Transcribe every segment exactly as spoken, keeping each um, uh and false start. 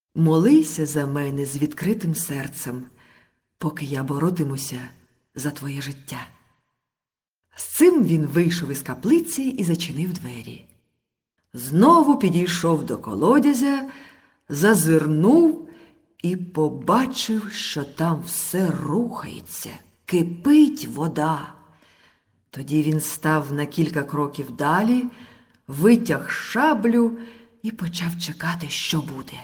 Молися за мене з відкритим серцем, поки я боротимуся за твоє життя. З цим він вийшов із каплиці і зачинив двері. Знову підійшов до колодязя, зазирнув і побачив, що там все рухається, кипить вода. Тоді він став на кілька кроків далі, витяг шаблю і почав чекати, що буде.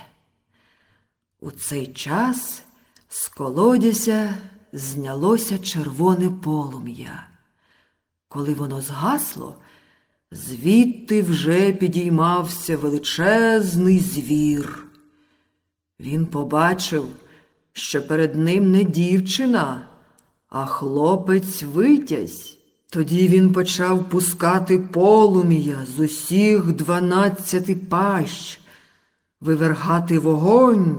У цей час з колодязя знялося червоне полум'я. Коли воно згасло, звідти вже підіймався величезний звір. Він побачив, що перед ним не дівчина, а хлопець-витязь. Тоді він почав пускати полум'я з усіх дванадцяти пащ, вивергати вогонь.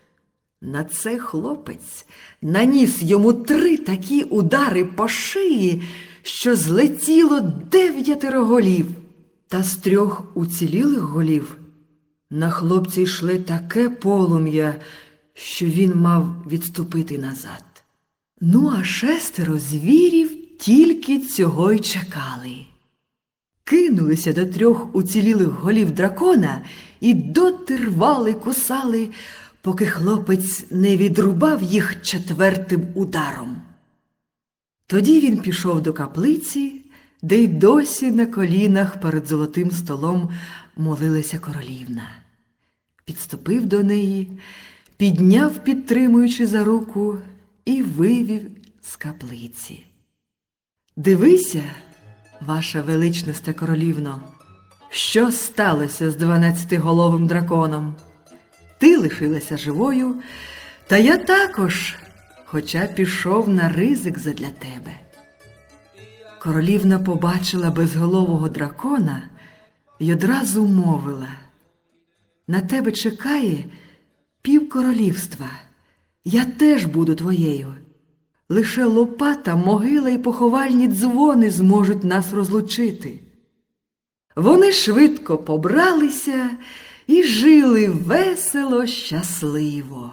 На це хлопець наніс йому три такі удари по шиї, що злетіло дев'ятеро голів. Та з трьох уцілілих голів на хлопця йшло таке полум'я, що він мав відступити назад. Ну, а шестеро звірів тільки цього й чекали. Кинулися до трьох уцілілих голів дракона і доти рвали, кусали, поки хлопець не відрубав їх четвертим ударом. Тоді він пішов до каплиці, де й досі на колінах перед золотим столом молилася королівна. Підступив до неї, підняв, підтримуючи за руку, і вивів з каплиці. «Дивися, ваша величносте королівно, що сталося з дванадцятиголовим драконом. Ти лишилася живою, та я також, хоча пішов на ризик задля тебе». Королівна побачила безголового дракона й одразу мовила: «На тебе чекає пів королівства, я теж буду твоєю. Лише лопата, могила і поховальні дзвони зможуть нас розлучити». Вони швидко побралися і жили весело, щасливо.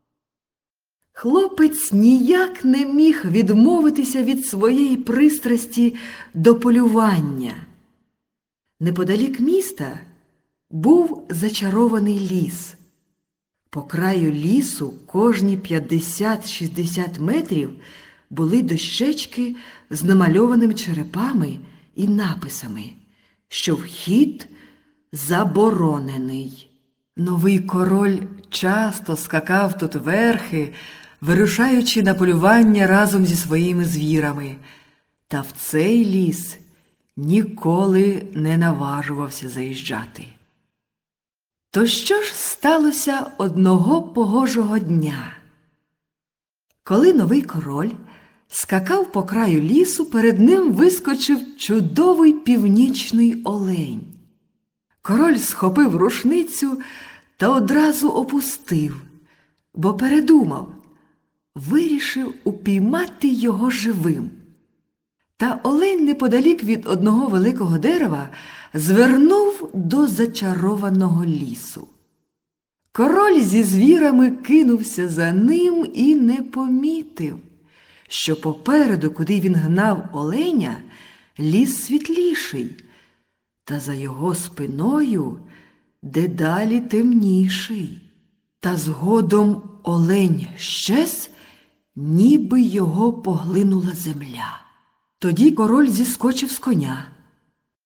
Хлопець ніяк не міг відмовитися від своєї пристрасті до полювання. Неподалік міста був зачарований ліс. По краю лісу кожні п'ятдесят-шістдесят метрів були дощечки з намальованими черепами і написами, що вхід заборонений. Новий король часто скакав тут верхи, вирушаючи на полювання разом зі своїми звірами, та в цей ліс ніколи не наважувався заїжджати. То що ж сталося одного погожого дня? Коли новий король скакав по краю лісу, перед ним вискочив чудовий північний олень. Король схопив рушницю та одразу опустив, бо передумав, вирішив упіймати його живим. Та олень неподалік від одного великого дерева звернув до зачарованого лісу. Король зі звірами кинувся за ним і не помітив, що попереду, куди він гнав оленя, ліс світліший, та за його спиною дедалі темніший. Та згодом олень щез, ніби його поглинула земля. Тоді король зіскочив з коня,